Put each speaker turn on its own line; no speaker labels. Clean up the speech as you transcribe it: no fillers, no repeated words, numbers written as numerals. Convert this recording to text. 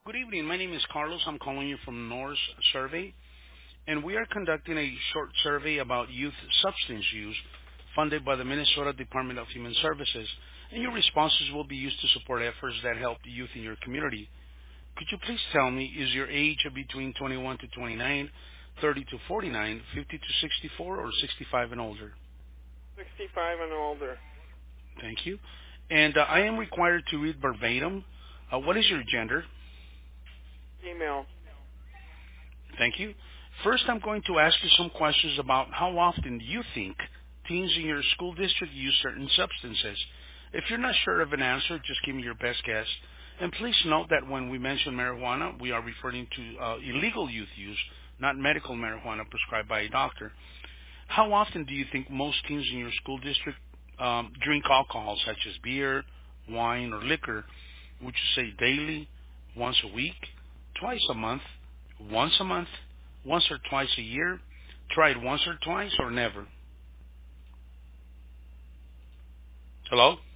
Good evening. My name is Carlos. I'm calling you from Norris Survey, and we are conducting a short survey about youth substance use funded by the Minnesota Department of Human Services, and your responses will be used to support efforts that help the youth in your community. Could you please tell me, is your age between 21 to 29, 30 to 49, 50 to 64, or 65 and older?
65 and older.
Thank you. And I am required to read verbatim. What is your gender?
Female.
Thank you. First, I'm going to ask you some questions about how often do you think teens in your school district use certain substances. If you're not sure of an answer, just give me your best guess. And please note that when we mention marijuana, we are referring to illegal youth use, not medical marijuana prescribed by a doctor. How often do you think most teens in your school district drink alcohol, such as beer, wine, or liquor? Would you say daily, once a week, twice a month, once or twice a year, tried once or twice, or never? Hello?